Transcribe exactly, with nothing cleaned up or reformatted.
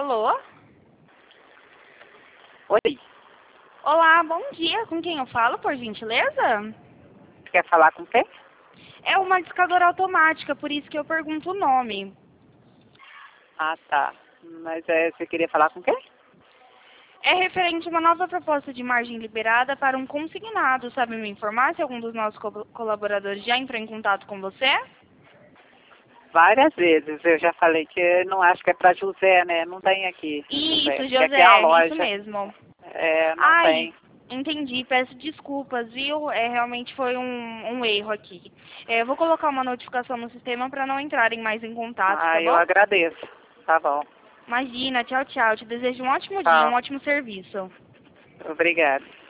Alô? Oi, Olá, bom dia. Com quem eu falo, por gentileza? quer falar com quem? É uma discadora automática, por isso que eu pergunto o nome. Ah, tá. Mas é, você queria falar com quem? É referente a uma nova proposta de margem liberada para um consignado. Sabe me informar se algum dos nossos co- colaboradores já entrou em contato com você? Várias vezes. Eu já falei que não acho que é para José, né? Não tem aqui. Isso, José. Que aqui é uma José, isso loja. mesmo. É, não Ai, tem. entendi, peço desculpas, viu? É, realmente foi um, um erro aqui. É, eu vou colocar uma notificação no sistema para não entrarem mais em contato, tá Ah, eu bom? agradeço. Tá bom. Imagina, tchau, tchau. Te desejo um ótimo dia, um Tchau. ótimo serviço. Obrigada.